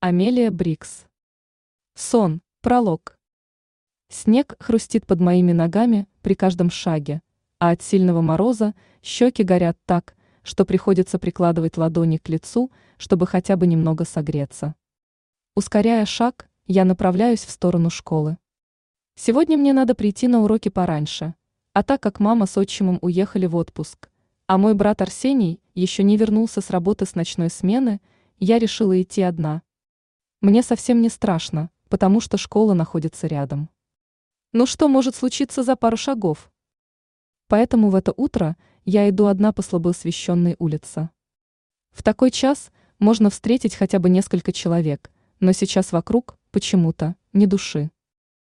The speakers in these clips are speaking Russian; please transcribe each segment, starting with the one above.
Амелия Брикс. Сон. Пролог. Снег хрустит под моими ногами при каждом шаге, а от сильного мороза щеки горят так, что приходится прикладывать ладони к лицу, чтобы хотя бы немного согреться. Ускоряя шаг, я направляюсь в сторону школы. Сегодня мне надо прийти на уроки пораньше, а так как мама с отчимом уехали в отпуск, а мой брат Арсений еще не вернулся с работы с ночной смены, я решила идти одна. Мне совсем не страшно, потому что школа находится рядом. Ну что может случиться за пару шагов? Поэтому в это утро я иду одна по слабо освещенной улице. В такой час можно встретить хотя бы несколько человек, но сейчас вокруг, почему-то, ни души.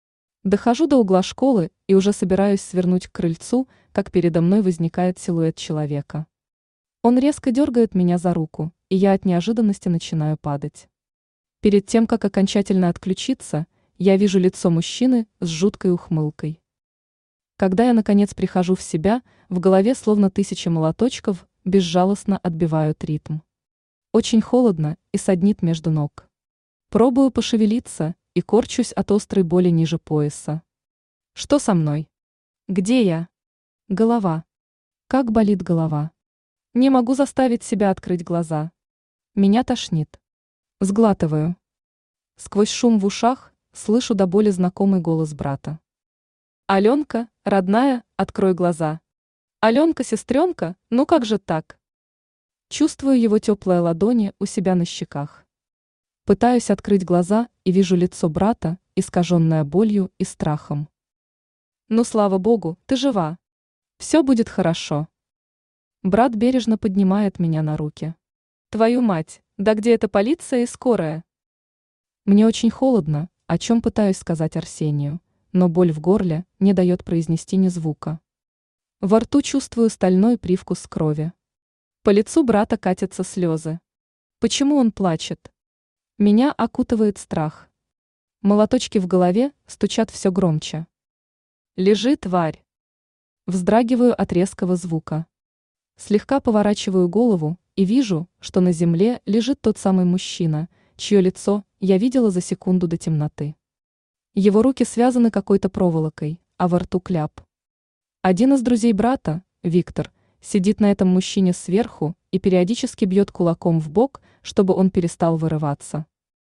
Дохожу до угла школы и уже собираюсь свернуть к крыльцу, как передо мной возникает силуэт человека. Он резко дергает меня за руку, и я от неожиданности начинаю падать. Перед тем, как окончательно отключиться, я вижу лицо мужчины с жуткой ухмылкой. Когда я, наконец, прихожу в себя, в голове словно тысяча молоточков безжалостно отбивают ритм. Очень холодно и саднит между ног. Пробую пошевелиться и корчусь от острой боли ниже пояса. Что со мной? Где я? Голова. Как болит голова. Не могу заставить себя открыть глаза. Меня тошнит. Сглатываю. Сквозь шум в ушах слышу до боли знакомый голос брата. «Аленка, родная, открой глаза. Аленка, сестренка, ну как же так?» Чувствую его теплые ладони у себя на щеках. Пытаюсь открыть глаза и вижу лицо брата, искаженное болью и страхом. «Ну, слава богу, ты жива. Все будет хорошо». Брат бережно поднимает меня на руки. «Твою мать, да где эта полиция и скорая?» Мне очень холодно, о чем пытаюсь сказать Арсению, но боль в горле не дает произнести ни звука. Во рту чувствую стальной привкус крови. По лицу брата катятся слезы. Почему он плачет? Меня окутывает страх. Молоточки в голове стучат все громче. «Лежи, тварь!» Вздрагиваю от резкого звука. Слегка поворачиваю голову и вижу, что на земле лежит тот самый мужчина, чье лицо я видела за секунду до темноты. Его руки связаны какой-то проволокой, а во рту кляп. Один из друзей брата, Виктор, сидит на этом мужчине сверху и периодически бьет кулаком в бок, чтобы он перестал вырываться.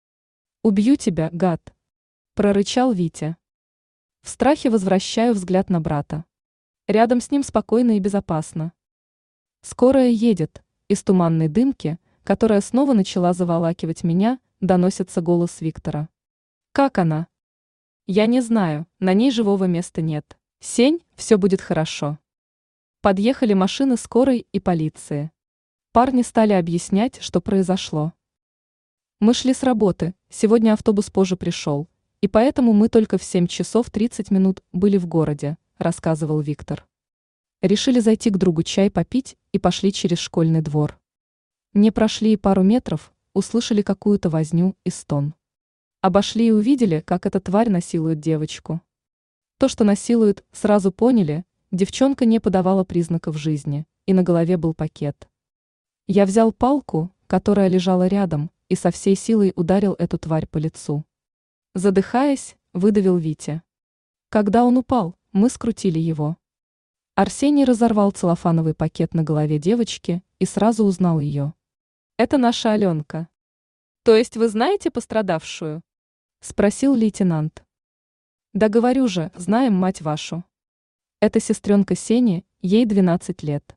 «Убью тебя, гад!» – прорычал Витя. В страхе возвращаю взгляд на брата. Рядом с ним спокойно и безопасно. Скорая едет, из туманной дымки, которая снова начала заволакивать меня, доносится голос Виктора. «Как она?» «Я не знаю, на ней живого места нет. Сень, все будет хорошо». Подъехали машины скорой и полиции. Парни стали объяснять, что произошло. «Мы шли с работы, сегодня автобус позже пришел, и поэтому мы только в 7 часов 30 минут были в городе», рассказывал Виктор. Решили зайти к другу чай попить и пошли через школьный двор. Не прошли и пару метров, услышали какую-то возню и стон. Обошли и увидели, как эта тварь насилует девочку. То, что насилует, сразу поняли, девчонка не подавала признаков жизни, и на голове был пакет. Я взял палку, которая лежала рядом, и со всей силой ударил эту тварь по лицу. Задыхаясь, выдавил Витя. Когда он упал, мы скрутили его. Арсений разорвал целлофановый пакет на голове девочки и сразу узнал ее. «Это наша Аленка». «То есть вы знаете пострадавшую?» – спросил лейтенант. «Да говорю же, знаем, мать вашу. Это сестренка Сени, ей 12 лет».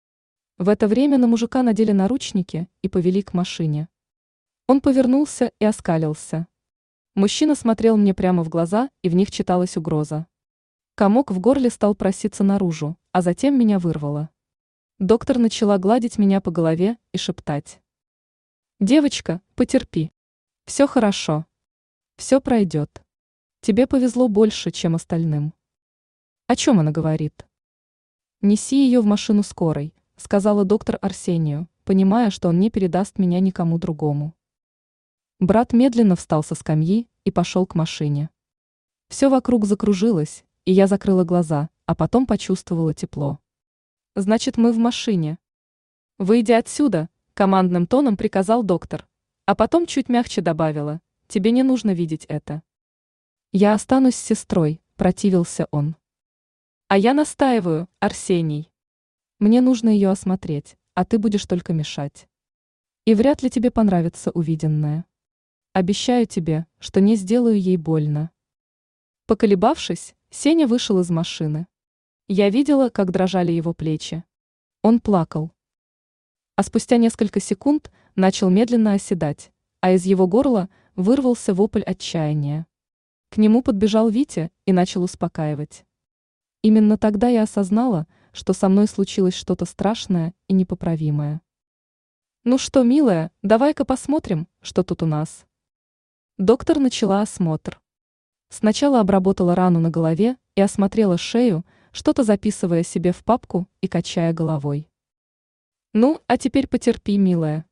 В это время на мужика надели наручники и повели к машине. Он повернулся и оскалился. Мужчина смотрел мне прямо в глаза, и в них читалась угроза. Комок в горле стал проситься наружу, а затем меня вырвало. Доктор начала гладить меня по голове и шептать. «Девочка, потерпи. Все хорошо. Все пройдет. Тебе повезло больше, чем остальным». О чем она говорит? «Неси ее в машину скорой», сказала доктор Арсению, понимая, что он не передаст меня никому другому. Брат медленно встал со скамьи и пошел к машине. Все вокруг закружилось, и я закрыла глаза, а потом почувствовала тепло. «Значит, мы в машине». «Выйди отсюда», командным тоном приказал доктор. А потом чуть мягче добавила: тебе не нужно видеть это. Я останусь с сестрой, противился он. А я настаиваю, Арсений. Мне нужно ее осмотреть, а ты будешь только мешать. И вряд ли тебе понравится увиденное. Обещаю тебе, что не сделаю ей больно. Поколебавшись, Сеня вышел из машины. Я видела, как дрожали его плечи. Он плакал. А спустя несколько секунд начал медленно оседать, а из его горла вырвался вопль отчаяния. К нему подбежал Витя и начал успокаивать. Именно тогда я осознала, что со мной случилось что-то страшное и непоправимое. Ну что, милая, давай-ка посмотрим, что тут у нас. Доктор начала осмотр. Сначала обработала рану на голове и осмотрела шею, что-то записывая себе в папку и качая головой. Ну, а теперь потерпи, милая.